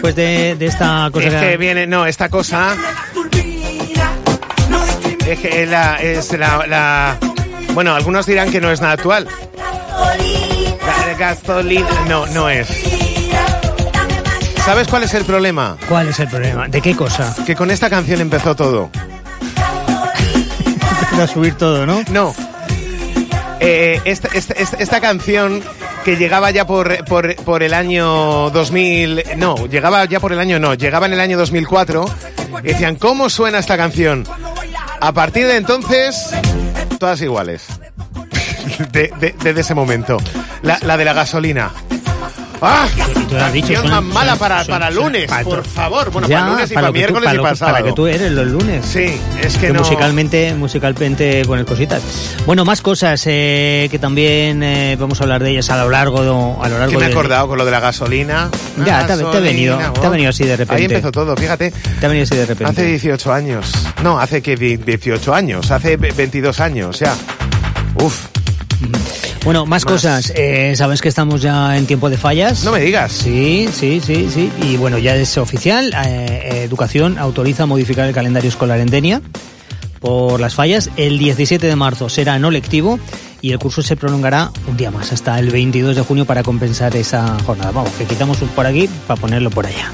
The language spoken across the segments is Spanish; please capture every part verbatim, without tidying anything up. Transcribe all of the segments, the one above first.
después de, de esta cosa. Es que, que viene, no, esta cosa. Es que es la, es la, la. Bueno, algunos dirán que no es nada actual. La gasolina. No, no es. ¿Sabes cuál es el problema? ¿Cuál es el problema? ¿De qué cosa? Que con esta canción empezó todo. A subir todo, ¿no? No. Eh, esta, esta, esta, esta canción que llegaba ya por, por, por el año dos mil... No, llegaba ya por el año... No, llegaba en el año dos mil cuatro. Y decían, ¿cómo suena esta canción? A partir de entonces, todas iguales. De, de, desde ese momento. La, la de la gasolina. ¡Ah! Tú lo has dicho, canción son, más mala son, para, son, para son, lunes, para por favor. Bueno, ya, para lunes y para, para miércoles tú, para y para que, sábado. Para que tú eres los lunes. Sí, es que, que no... musicalmente, musicalmente poner cositas. Bueno, más cosas eh, que también eh, vamos a hablar de ellas a lo largo, de, a lo largo que me he de... acordado con lo de la gasolina. Ya, gasolina, te, te, ha venido, oh. te ha venido así de repente. Ahí empezó todo, fíjate. Te ha venido así de repente. Hace dieciocho años. No, hace que dieciocho años. Hace veintidós años, ya. Uf. Bueno, más, más. cosas. Eh, ¿Sabes que estamos ya en tiempo de fallas? No me digas. Sí, sí, sí, sí. Y bueno, ya es oficial. Eh, Educación autoriza modificar el calendario escolar en Denia por las fallas. El diecisiete de marzo será no lectivo y el curso se prolongará un día más, hasta el veintidós de junio, para compensar esa jornada. Vamos, que quitamos un por aquí para ponerlo por allá.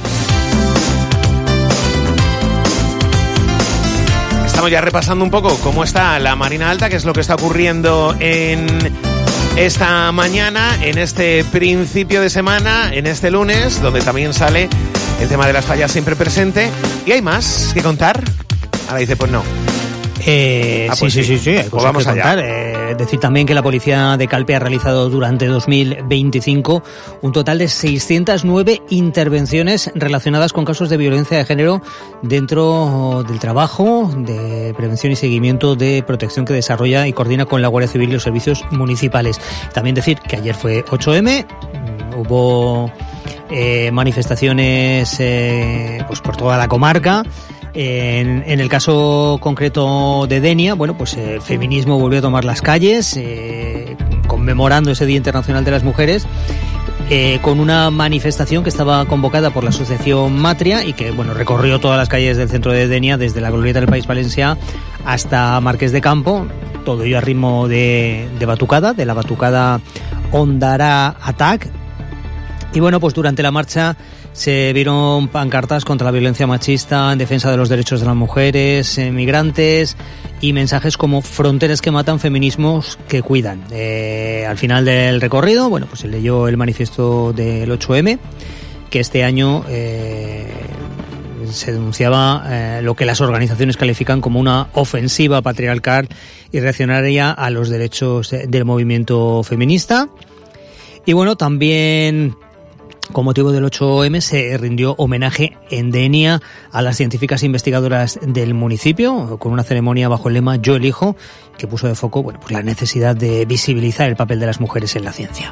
Estamos ya repasando un poco cómo está la Marina Alta, qué es lo que está ocurriendo en esta mañana, en este principio de semana, en este lunes, donde también sale el tema de las fallas siempre presente. ¿Y hay más que contar? Ahora dice, pues no. Eh, ah, pues sí, sí, sí, sí, hay pues cosas vamos que allá. contar. Eh, decir también que la policía de Calpe ha realizado durante dos mil veinticinco un total de seiscientas nueve intervenciones relacionadas con casos de violencia de género dentro del trabajo de prevención y seguimiento de protección que desarrolla y coordina con la Guardia Civil y los servicios municipales. También decir que ayer fue ocho eme, hubo eh, manifestaciones eh, pues por toda la comarca. En, en el caso concreto de Denia, bueno, pues el feminismo volvió a tomar las calles, eh, conmemorando ese Día Internacional de las Mujeres, eh, con una manifestación que estaba convocada por la asociación Matria y que, bueno, recorrió todas las calles del centro de Denia, desde la Glorieta del País Valencià hasta Marqués de Campo, todo ello a ritmo de, de batucada, de la batucada Ondara Attack. Y bueno, pues durante la marcha se vieron pancartas contra la violencia machista, en defensa de los derechos de las mujeres, eh, migrantes, y mensajes como fronteras que matan, feminismos que cuidan. Eh, al final del recorrido, bueno, pues se leyó el manifiesto del ocho eme, que este año eh, se denunciaba eh, lo que las organizaciones califican como una ofensiva patriarcal y reaccionaria a los derechos del movimiento feminista. Y bueno, también con motivo del ocho eme se rindió homenaje en Denia a las científicas investigadoras del municipio, con una ceremonia bajo el lema Yo elijo, que puso de foco, bueno, pues la necesidad de visibilizar el papel de las mujeres en la ciencia.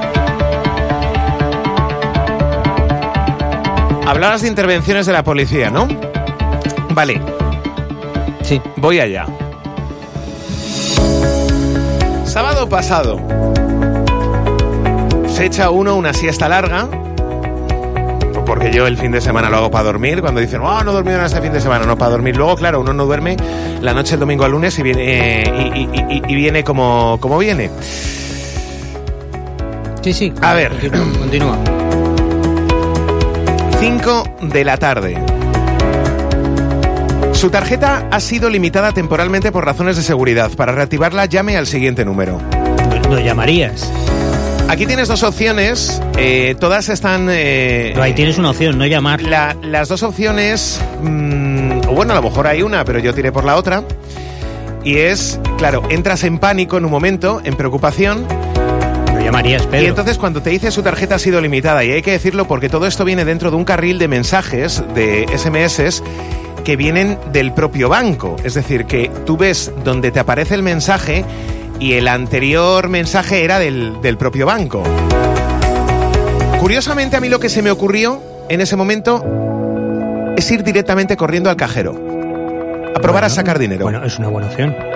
Hablabas de intervenciones de la policía, ¿no? Vale. Sí. Voy allá. Sábado pasado se echa uno una siesta larga, porque yo el fin de semana lo hago para dormir. Cuando dicen, oh, no he dormido en este fin de semana, no, para dormir. Luego, claro, uno no duerme la noche del domingo al lunes y viene, eh, y, y, y, y viene como, como viene. Sí, sí. A ver. Continúa. continúa. cinco de la tarde. Su tarjeta ha sido limitada temporalmente por razones de seguridad. Para reactivarla, llame al siguiente número. ¿Lo llamarías? Aquí tienes dos opciones, eh, todas están... Eh, Pero ahí tienes una opción, no llamar. La, las dos opciones, mmm, bueno, a lo mejor hay una, pero yo tiré por la otra. Y es, claro, entras en pánico en un momento, en preocupación. Lo llamarías, Pedro. Y entonces cuando te dice su tarjeta ha sido limitada, y hay que decirlo porque todo esto viene dentro de un carril de mensajes, de ese eme eses, que vienen del propio banco. Es decir, que tú ves donde te aparece el mensaje y el anterior mensaje era del, del propio banco. Curiosamente, a mí lo que se me ocurrió en ese momento es ir directamente corriendo al cajero a probar bueno, a sacar dinero. Bueno, es una buena opción.